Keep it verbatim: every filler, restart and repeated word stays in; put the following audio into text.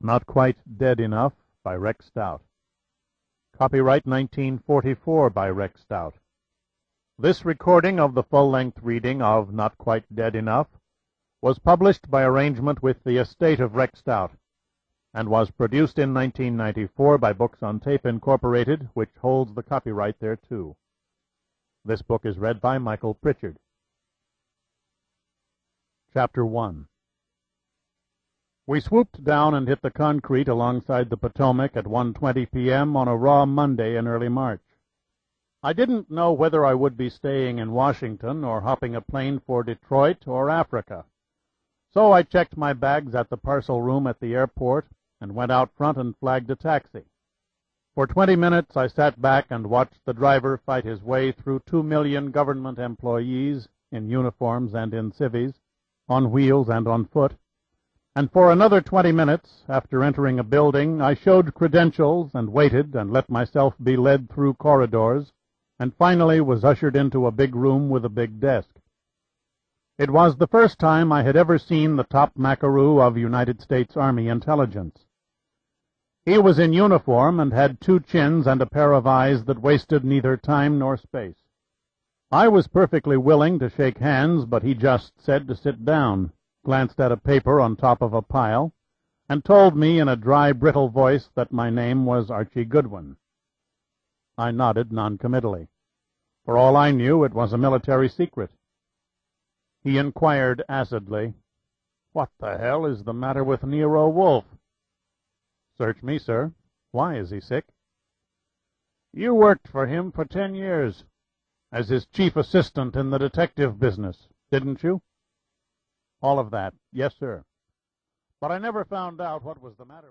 Not Quite Dead Enough by Rex Stout. Copyright nineteen forty-four by Rex Stout. This recording of the full-length reading of Not Quite Dead Enough was published by arrangement with the estate of Rex Stout, and was produced in nineteen ninety-four by Books on Tape, Incorporated, which holds the copyright thereto. This book is read by Michael Pritchard. Chapter one. We swooped down and hit the concrete alongside the Potomac at one twenty p m on a raw Monday in early March. I didn't know whether I would be staying in Washington or hopping a plane for Detroit or Africa. So I checked my bags at the parcel room at the airport and went out front and flagged a taxi. For twenty minutes I sat back and watched the driver fight his way through two million government employees in uniforms and in civvies, on wheels and on foot. And for another twenty minutes, after entering a building, I showed credentials and waited and let myself be led through corridors, and finally was ushered into a big room with a big desk. It was the first time I had ever seen the top macaroo of United States Army intelligence. He was in uniform and had two chins and a pair of eyes that wasted neither time nor space. I was perfectly willing to shake hands, but he just said to sit down, glanced at a paper on top of a pile, and told me in a dry, brittle voice that my name was Archie Goodwin. I nodded noncommittally. For all I knew, it was a military secret. He inquired acidly, "What the hell is the matter with Nero Wolfe?" "Search me, sir. Why, is he sick?" "You worked for him for ten years, as his chief assistant in the detective business, didn't you?" "All of that, yes, sir. But I never found out what was the matter with him."